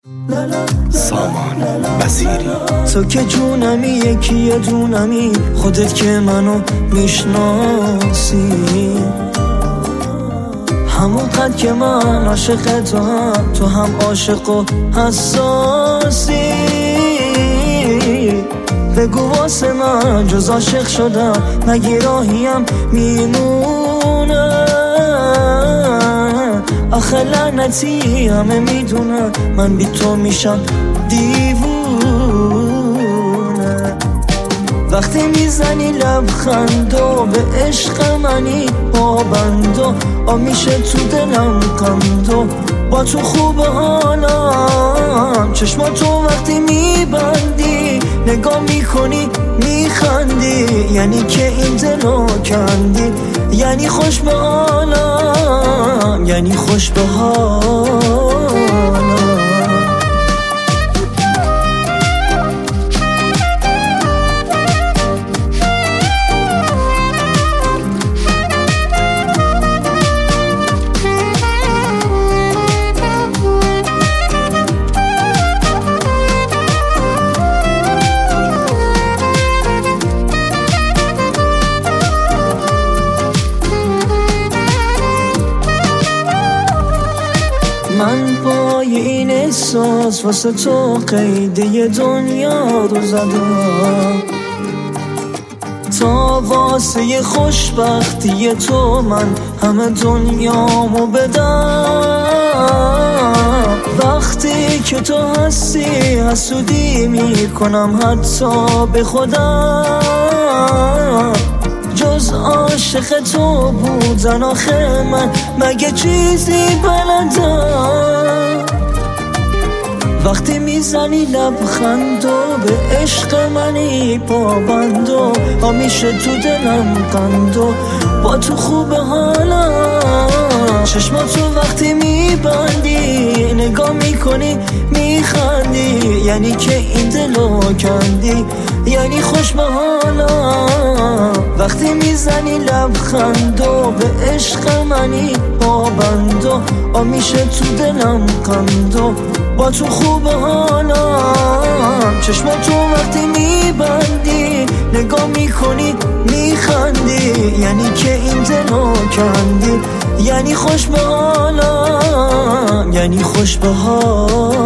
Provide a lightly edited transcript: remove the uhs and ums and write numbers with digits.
سامان بصیری. تو که جونمی یکیه جونمی، خودت که منو میشناسی، همون قد که من عاشق تو هم عاشق و حساسی. بگو واسه من جز عاشق شدم مگه راهیم میمونه؟ آخه لعنتی همه میدونن من بی تو میشم دیوونه. وقتی میزنی لبخندو به عشق منی پابندو، میشه تو دلم قندو، با تو خوب حالم. چشماتو وقتی میبندی نگاه میکنی میخندی، یعنی که این دلو کندی، یعنی خوش به حالم، یعنی خوش به حالم. من پای این احساس واسه تو قیده دنیا رو زدم، تا واسه خوشبختی تو من همه دنیامو بدم. وقتی که تو هستی حسودی میکنم حتی به خودم، جز عاشق تو بودن آخه من مگه چیزی بلدم؟ وقتی میزنی لبخندو به عشق منی پابندو، میشه تو دلم قندو، با تو خوب حالم. چشماتو وقتی میبندی نگاه میکنی میخندی، یعنی که این دلو کندی، یعنی خوش به حالم. وقتی میزنی لبخندو به عشق منی پابندو، میشه تو دلم قندو، با تو خوب حالم. چشماتو وقتی میبندی نگاه میکنی میخندی، یعنی که این دلو کندی، یعنی خوش به حالم، یعنی خوش به حالم.